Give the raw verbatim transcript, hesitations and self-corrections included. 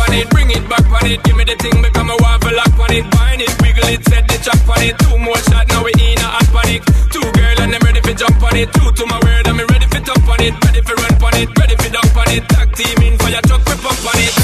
on it, bring it back on it. Give me the thing, become a waffle lock on it. Bind it, wiggle it, set the chop on it. Two more shots, now we in a hot panic. Two girl and I'm ready for jump on it. Two to my word, I'm ready for top on it. Ready for run on it, ready for dump on it. Tag team in for your truck, we pump on it.